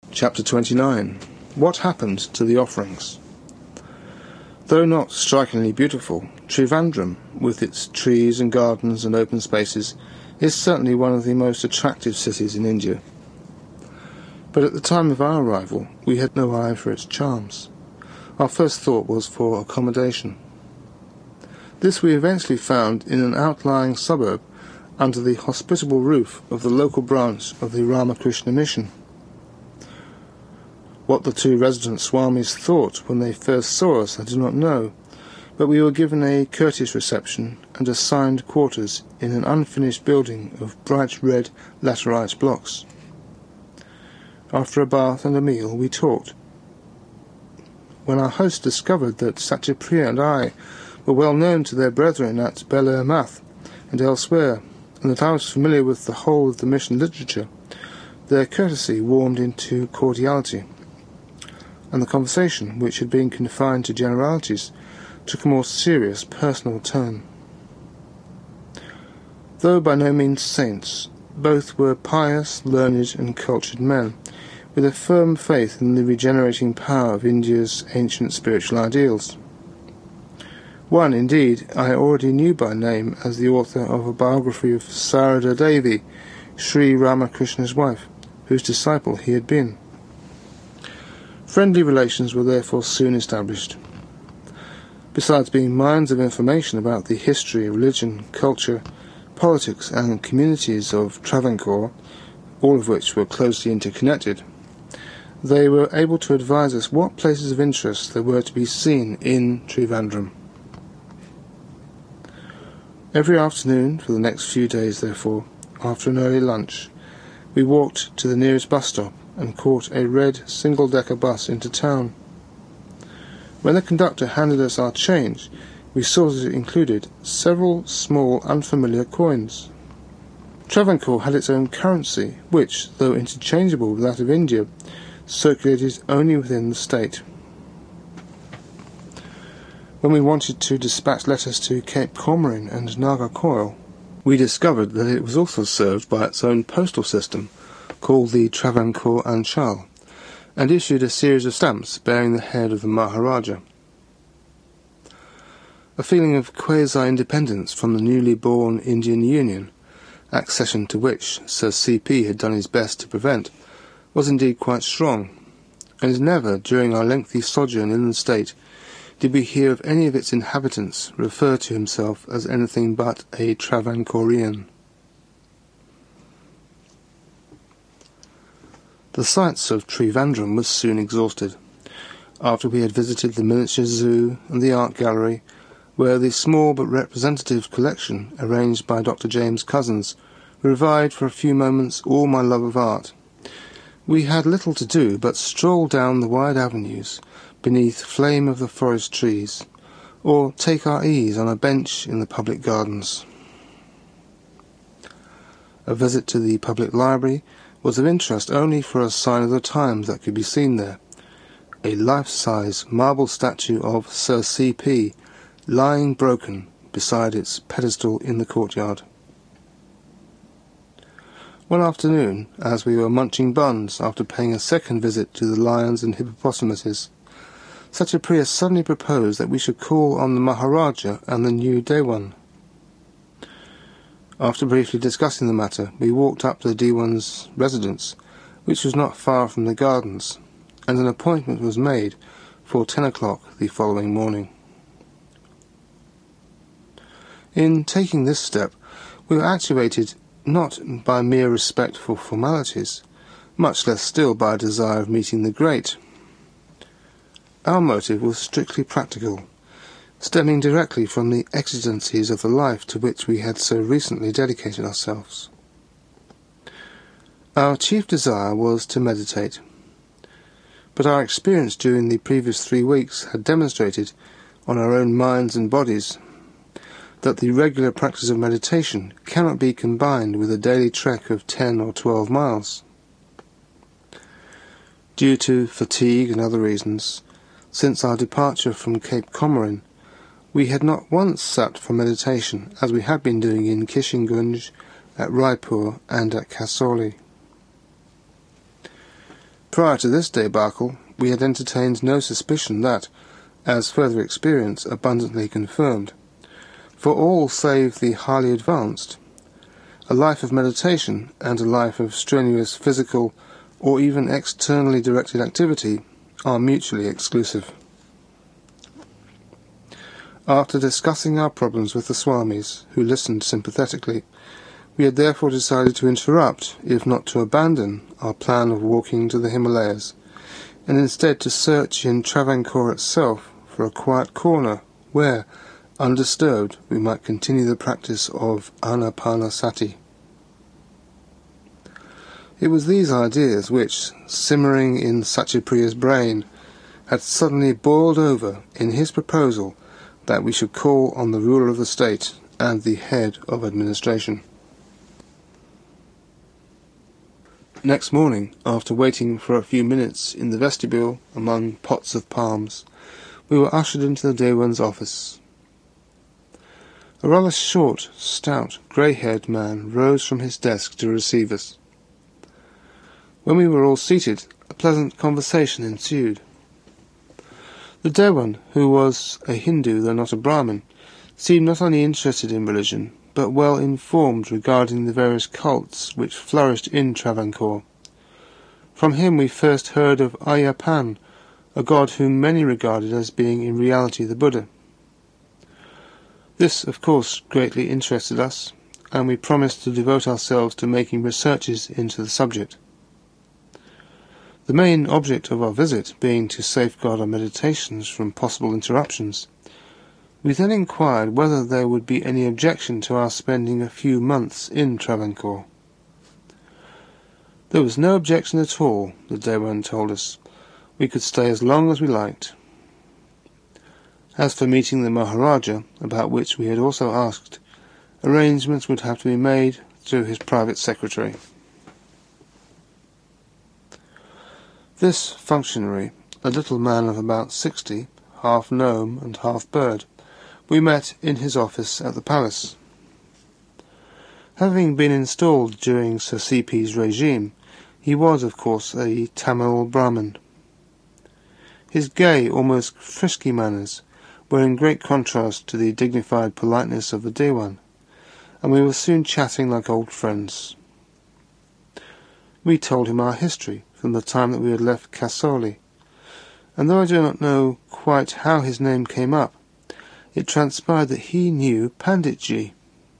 Chapter 29. What happened to the offerings? Though not strikingly beautiful, Trivandrum, with its trees and gardens and open spaces, is certainly one of the most attractive cities in India. But at the time of our arrival, we had no eye for its charms. Our first thought was for accommodation. This we eventually found in an outlying suburb under the hospitable roof of the local branch of the Ramakrishna Mission. What the two resident Swamis thought when they first saw us I do not know, but we were given a courteous reception and assigned quarters in an unfinished building of bright red laterite blocks. After a bath and a meal we talked. When our host discovered that Satyapriya and I were well known to their brethren at Bela Math and elsewhere, and that I was familiar with the whole of the mission literature, their courtesy warmed into cordiality, and the conversation, which had been confined to generalities, took a more serious personal tone. Though by no means saints, both were pious, learned and cultured men, with a firm faith in the regenerating power of India's ancient spiritual ideals. One, indeed, I already knew by name as the author of a biography of Sarada Devi, Sri Ramakrishna's wife, whose disciple he had been. Friendly relations were therefore soon established. Besides being mines of information about the history, religion, culture, politics and communities of Travancore, all of which were closely interconnected, they were able to advise us what places of interest there were to be seen in Trivandrum. Every afternoon for the next few days, therefore, after an early lunch, we walked to the nearest bus stop and caught a red single-decker bus into town. When the conductor handed us our change, we saw that it included several small, unfamiliar coins. Travancore had its own currency, which, though interchangeable with that of India, circulated only within the state. When we wanted to dispatch letters to Cape Comorin and Nagarcoil, we discovered that it was also served by its own postal system, called the Travancore Anchal, and issued a series of stamps bearing the head of the Maharaja. A feeling of quasi-independence from the newly born Indian Union, accession to which Sir C.P. had done his best to prevent, was indeed quite strong, and never, during our lengthy sojourn in the state, did we hear of any of its inhabitants refer to himself as anything but a Travancorean. The sights of Trivandrum was soon exhausted. After we had visited the miniature zoo and the art gallery, where the small but representative collection, arranged by Dr. James Cousins, revived for a few moments all my love of art, we had little to do but stroll down the wide avenues beneath flame of the forest trees, or take our ease on a bench in the public gardens. A visit to the public library was of interest only for a sign of the times that could be seen there, a life-size marble statue of Sir C.P. lying broken beside its pedestal in the courtyard. One afternoon, as we were munching buns after paying a second visit to the lions and hippopotamuses, Satyapriya suddenly proposed that we should call on the Maharaja and the new Dewan. After briefly discussing the matter, we walked up to the Dewan's residence, which was not far from the gardens, and an appointment was made for 10 o'clock the following morning. In taking this step, we were actuated not by mere respect for formalities, much less still by a desire of meeting the great. Our motive was strictly practical, stemming directly from the exigencies of the life to which we had so recently dedicated ourselves. Our chief desire was to meditate, but our experience during the previous 3 weeks had demonstrated, on our own minds and bodies, that the regular practice of meditation cannot be combined with a daily trek of 10 or 12 miles. Due to fatigue and other reasons, since our departure from Cape Comorin, we had not once sat for meditation, as we had been doing in Kishingunj, at Raipur and at Kasauli. Prior to this debacle, we had entertained no suspicion that, as further experience abundantly confirmed, for all save the highly advanced, a life of meditation and a life of strenuous physical or even externally directed activity are mutually exclusive. After discussing our problems with the Swamis, who listened sympathetically, we had therefore decided to interrupt, if not to abandon, our plan of walking to the Himalayas, and instead to search in Travancore itself for a quiet corner where, undisturbed, we might continue the practice of Anapanasati. It was these ideas which, simmering in Satyapriya's brain, had suddenly boiled over in his proposal that we should call on the ruler of the state and the head of administration. Next morning, after waiting for a few minutes in the vestibule among pots of palms, we were ushered into the Dewan's office. A rather short, stout, grey-haired man rose from his desk to receive us. When we were all seated, a pleasant conversation ensued. The Dewan, who was a Hindu though not a Brahmin, seemed not only interested in religion, but well informed regarding the various cults which flourished in Travancore. From him we first heard of Ayyappan, a god whom many regarded as being in reality the Buddha. This, of course, greatly interested us, and we promised to devote ourselves to making researches into the subject. The main object of our visit being to safeguard our meditations from possible interruptions, we then inquired whether there would be any objection to our spending a few months in Travancore. There was no objection at all, the Dewan told us. We could stay as long as we liked. As for meeting the Maharaja, about which we had also asked, arrangements would have to be made through his private secretary. This functionary, a little man of about 60, half gnome and half bird, we met in his office at the palace. Having been installed during Sir C.P.'s regime, he was, of course, a Tamil Brahmin. His gay, almost frisky manners were in great contrast to the dignified politeness of the Dewan, and we were soon chatting like old friends. We told him our history from the time that we had left Kasoli, and though I do not know quite how his name came up, it transpired that he knew Panditji.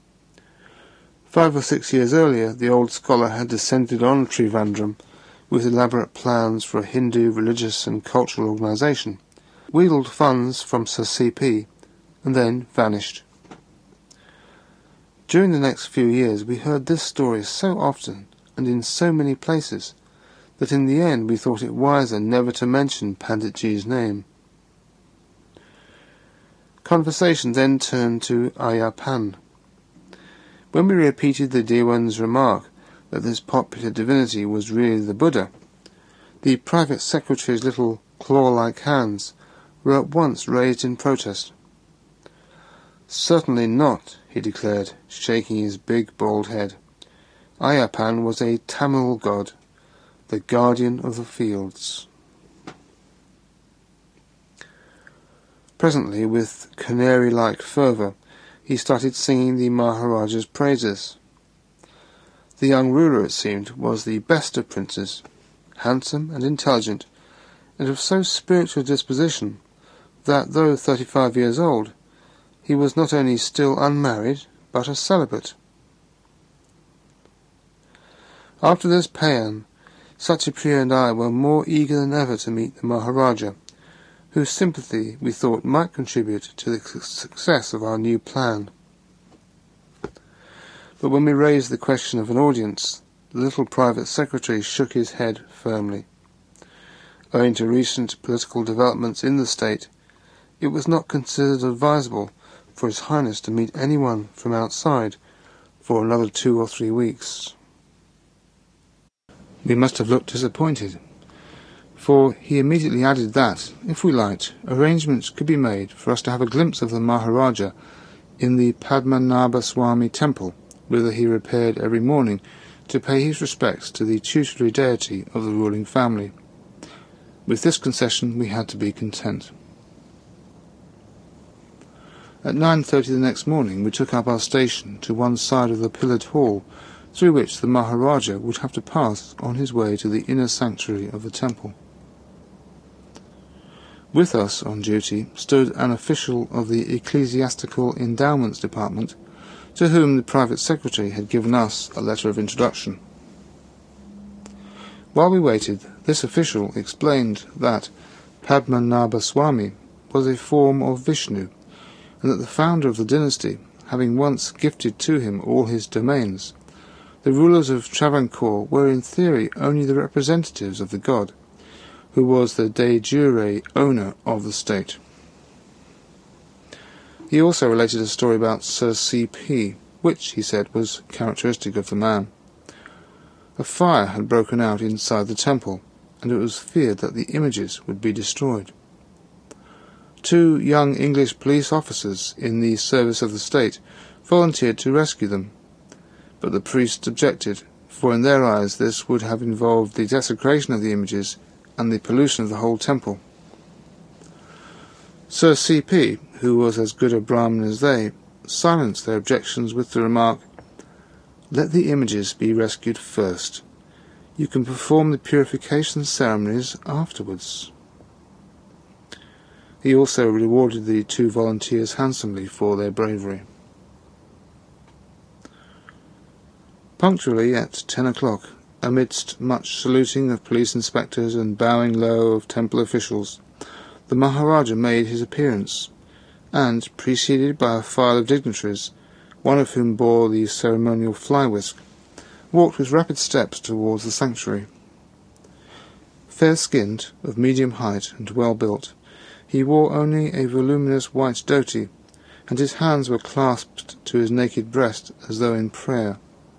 5 or 6 years earlier, the old scholar had descended on Trivandrum with elaborate plans for a Hindu religious and cultural organisation, wheedled funds from Sir C.P., and then vanished. During the next few years we heard this story so often and in so many places that in the end we thought it wiser never to mention Panditji's name. Conversation then turned to Ayyappan. When we repeated the Dewan's remark that this popular divinity was really the Buddha, the private secretary's little claw-like hands were at once raised in protest. "Certainly not," he declared, shaking his big bald head. Ayyappan was a Tamil god, the guardian of the fields. Presently, with canary-like fervour, he started singing the Maharaja's praises. The young ruler, it seemed, was the best of princes, handsome and intelligent, and of so spiritual disposition that, though 35 years old, he was not only still unmarried, but a celibate. After this paean, Satyapriya and I were more eager than ever to meet the Maharaja, whose sympathy we thought might contribute to the success of our new plan. But when we raised the question of an audience, the little private secretary shook his head firmly. Owing to recent political developments in the state, it was not considered advisable for His Highness to meet anyone from outside for another 2 or 3 weeks. We must have looked disappointed, for he immediately added that, if we liked, arrangements could be made for us to have a glimpse of the Maharaja in the Padmanabha Swami temple, whither he repaired every morning to pay his respects to the tutelary deity of the ruling family. With this concession we had to be content. At 9:30 the next morning we took up our station to one side of the pillared hall, through which the Maharaja would have to pass on his way to the inner sanctuary of the temple. With us on duty stood an official of the Ecclesiastical Endowments Department, to whom the private secretary had given us a letter of introduction. While we waited, this official explained that Padmanabha Swami was a form of Vishnu, and that the founder of the dynasty, having once gifted to him all his domains, the rulers of Travancore were in theory only the representatives of the god, who was the de jure owner of the state. He also related a story about Sir C.P., which, he said, was characteristic of the man. A fire had broken out inside the temple, and it was feared that the images would be destroyed. 2 young English police officers in the service of the state volunteered to rescue them, but the priests objected, for in their eyes this would have involved the desecration of the images and the pollution of the whole temple. Sir C.P., who was as good a Brahmin as they, silenced their objections with the remark, "Let the images be rescued first. You can perform the purification ceremonies afterwards." He also rewarded the 2 volunteers handsomely for their bravery. Punctually at 10 o'clock, amidst much saluting of police inspectors and bowing low of temple officials, the Maharaja made his appearance, and, preceded by a file of dignitaries, one of whom bore the ceremonial fly-whisk, walked with rapid steps towards the sanctuary. Fair-skinned, of medium height and well-built, he wore only a voluminous white dhoti, and his hands were clasped to his naked breast as though in prayer.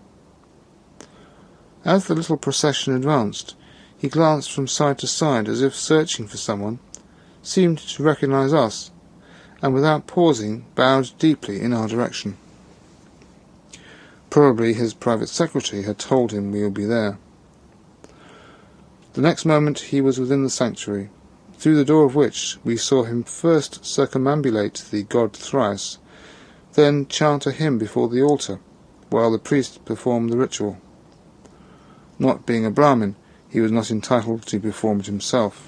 As the little procession advanced, he glanced from side to side as if searching for someone, seemed to recognize us, and without pausing bowed deeply in our direction. Probably his private secretary had told him we would be there. The next moment he was within the sanctuary, through the door of which we saw him first circumambulate the god thrice, then chant a hymn before the altar, while the priest performed the ritual. Not being a Brahmin, he was not entitled to perform it himself.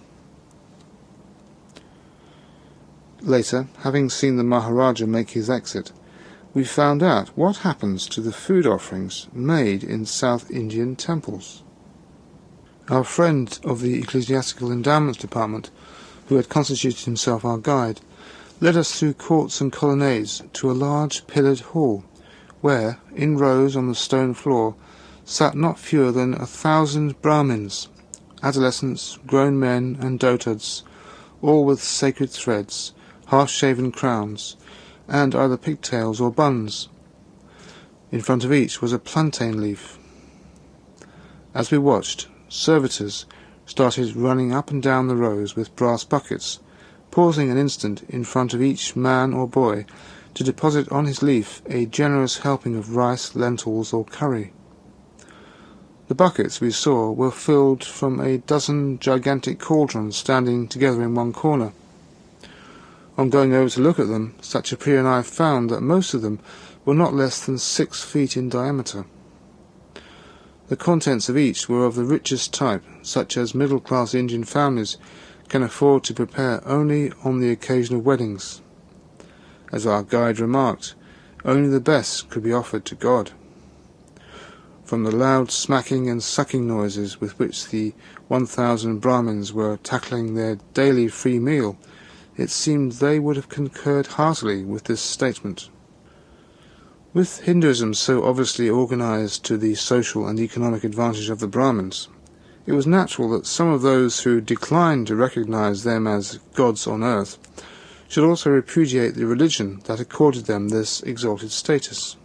Later, having seen the Maharaja make his exit, we found out what happens to the food offerings made in South Indian temples. Our friend of the Ecclesiastical Endowments Department, who had constituted himself our guide, led us through courts and colonnades to a large pillared hall, where, in rows on the stone floor, sat not fewer than 1,000 Brahmins, adolescents, grown men, and dotards, all with sacred threads, half-shaven crowns, and either pigtails or buns. In front of each was a plantain leaf. As we watched, servitors started running up and down the rows with brass buckets, pausing an instant in front of each man or boy to deposit on his leaf a generous helping of rice, lentils, or curry. The buckets we saw were filled from a dozen gigantic cauldrons standing together in one corner. On going over to look at them, Satyapri and I found that most of them were not less than 6 feet in diameter. The contents of each were of the richest type, such as middle-class Indian families can afford to prepare only on the occasion of weddings. As our guide remarked, only the best could be offered to God. From the loud smacking and sucking noises with which the 1,000 Brahmins were tackling their daily free meal, it seemed they would have concurred heartily with this statement. With Hinduism so obviously organized to the social and economic advantage of the Brahmins, it was natural that some of those who declined to recognize them as gods on earth should also repudiate the religion that accorded them this exalted status.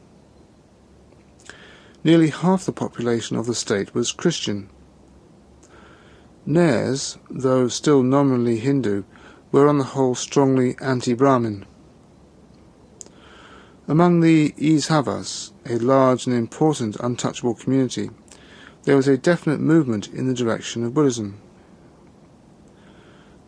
Nearly half the population of the state was Christian. Nairs, though still nominally Hindu, were on the whole strongly anti-Brahmin. Among the Ishavas, a large and important untouchable community, there was a definite movement in the direction of Buddhism.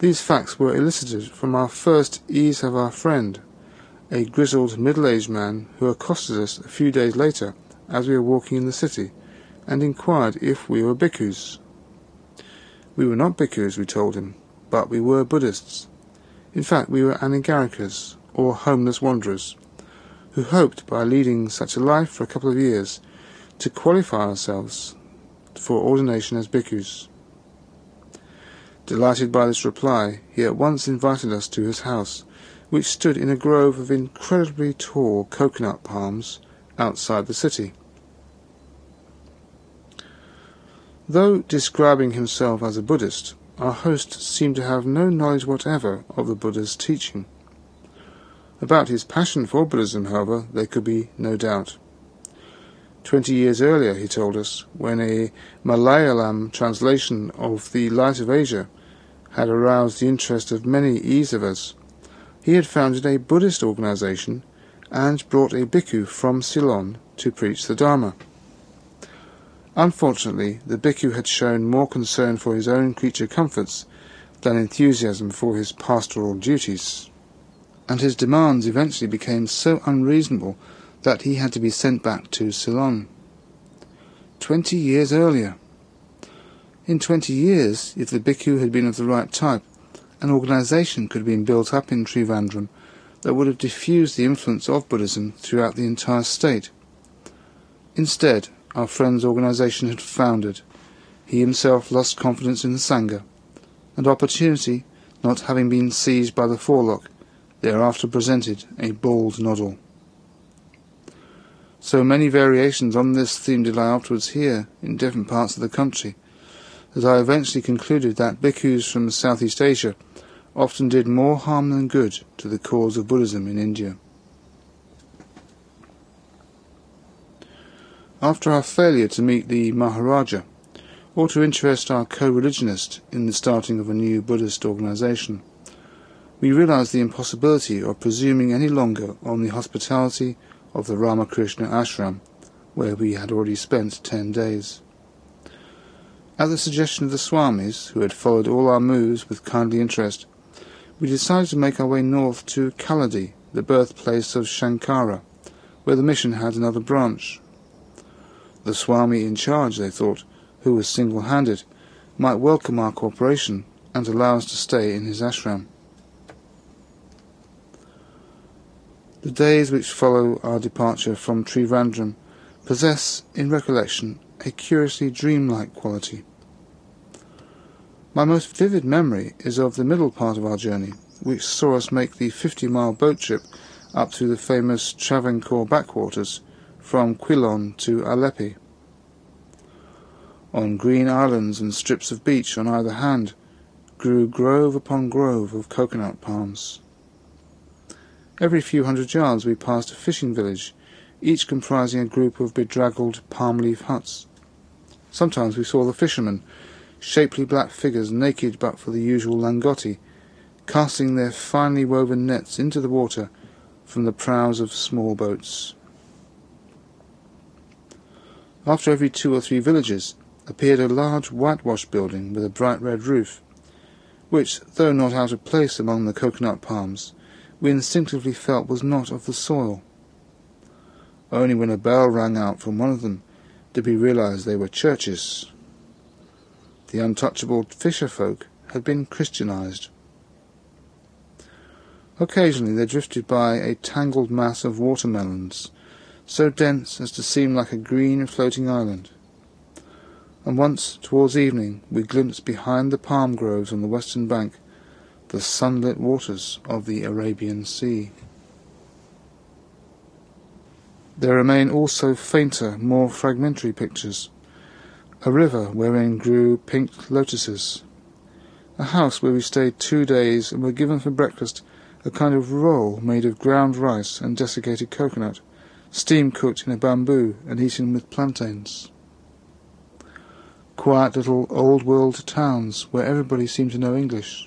These facts were elicited from our first Eashavar friend, a grizzled middle-aged man who accosted us a few days later as we were walking in the city, and inquired if we were bhikkhus. We were not bhikkhus, we told him, but we were Buddhists. In fact, we were anagarikas, or homeless wanderers, who hoped by leading such a life for a couple of years to qualify ourselves for ordination as bhikkhus. Delighted by this reply, he at once invited us to his house, which stood in a grove of incredibly tall coconut palms outside the city. Though describing himself as a Buddhist, our host seemed to have no knowledge whatever of the Buddha's teaching. About his passion for Buddhism, however, there could be no doubt. 20 years earlier, he told us, when a Malayalam translation of The Light of Asia had aroused the interest of many Easavas, he had founded a Buddhist organization and brought a bhikkhu from Ceylon to preach the Dharma. Unfortunately, the bhikkhu had shown more concern for his own creature comforts than enthusiasm for his pastoral duties, and his demands eventually became so unreasonable that he had to be sent back to Ceylon. 20 years earlier! In 20 years, if the bhikkhu had been of the right type, an organization could have been built up in Trivandrum that would have diffused the influence of Buddhism throughout the entire state. Instead, our friend's organization had foundered. He himself lost confidence in the Sangha, and opportunity, not having been seized by the forelock, thereafter presented a bald noddle. So many variations on this theme did I afterwards hear in different parts of the country, that I eventually concluded that bhikkhus from Southeast Asia often did more harm than good to the cause of Buddhism in India. After our failure to meet the Maharaja, or to interest our co-religionist in the starting of a new Buddhist organization, we realized the impossibility of presuming any longer on the hospitality of the Ramakrishna ashram, where we had already spent 10 days. At the suggestion of the Swamis, who had followed all our moves with kindly interest, we decided to make our way north to Kaladi, the birthplace of Shankara, where the mission had another branch. The Swami in charge, they thought, who was single-handed, might welcome our cooperation and allow us to stay in his ashram. The days which follow our departure from Trivandrum possess, in recollection, a curiously dreamlike quality. My most vivid memory is of the middle part of our journey, which saw us make the 50-mile boat trip up through the famous Travancore backwaters from Quilon to Aleppi. On green islands and strips of beach on either hand grew grove upon grove of coconut palms. Every few hundred yards we passed a fishing village, each comprising a group of bedraggled palm-leaf huts. Sometimes we saw the fishermen, shapely black figures naked but for the usual langotti, casting their finely woven nets into the water from the prows of small boats. After every 2 or 3 villages appeared a large whitewashed building with a bright red roof, which, though not out of place among the coconut palms, we instinctively felt was not of the soil. Only when a bell rang out from one of them did we realize they were churches. The untouchable fisher folk had been Christianized. Occasionally they drifted by a tangled mass of watermelons, so dense as to seem like a green floating island. And once, towards evening, we glimpsed behind the palm groves on the western bank the sunlit waters of the Arabian Sea. There remain also fainter, more fragmentary pictures. A river wherein grew pink lotuses. A house where we stayed 2 days and were given for breakfast a kind of roll made of ground rice and desiccated coconut, steam-cooked in a bamboo and eaten with plantains. Quiet little old-world towns where everybody seemed to know English.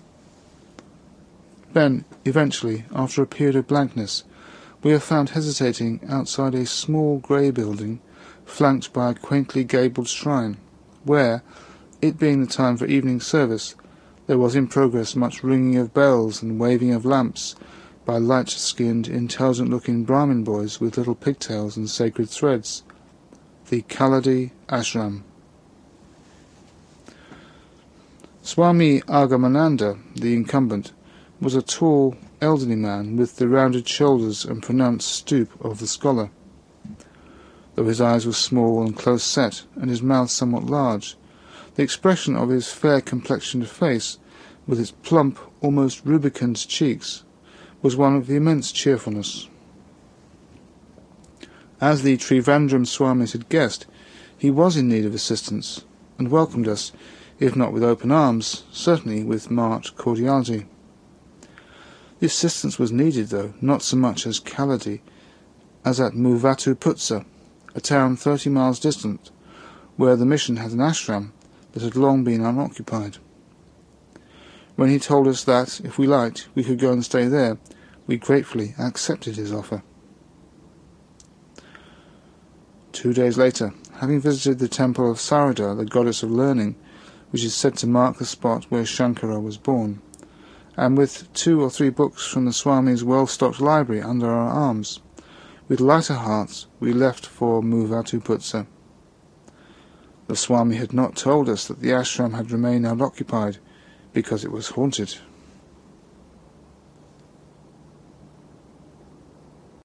Then, eventually, after a period of blankness, we are found hesitating outside a small grey building flanked by a quaintly gabled shrine, where, it being the time for evening service, There was in progress much ringing of bells and waving of lamps by light-skinned, intelligent-looking Brahmin boys with little pigtails and sacred threads. The Kaladi Ashram. Swami Agamananda, the incumbent, was a tall, elderly man with the rounded shoulders and pronounced stoop of the scholar. Though his eyes were small and close-set, and his mouth somewhat large, the expression of his fair-complexioned face, with its plump, almost rubicund cheeks, was one of immense cheerfulness. As the Trivandrum Swamis had guessed, he was in need of assistance, and welcomed us, if not with open arms, certainly with marked cordiality. The assistance was needed, though, not so much as Kaladi, as at Muvattupuzha, a town 30 miles distant, where the mission had an ashram that had long been unoccupied. When he told us that, if we liked, we could go and stay there, we gratefully accepted his offer. 2 days later, having visited the temple of Sarada, the goddess of learning, which is said to mark the spot where Shankara was born, and with 2 or 3 books from the Swami's well-stocked library under our arms, with lighter hearts we left for Muvattupuzha. The Swami had not told us that the ashram had remained unoccupied, because it was haunted.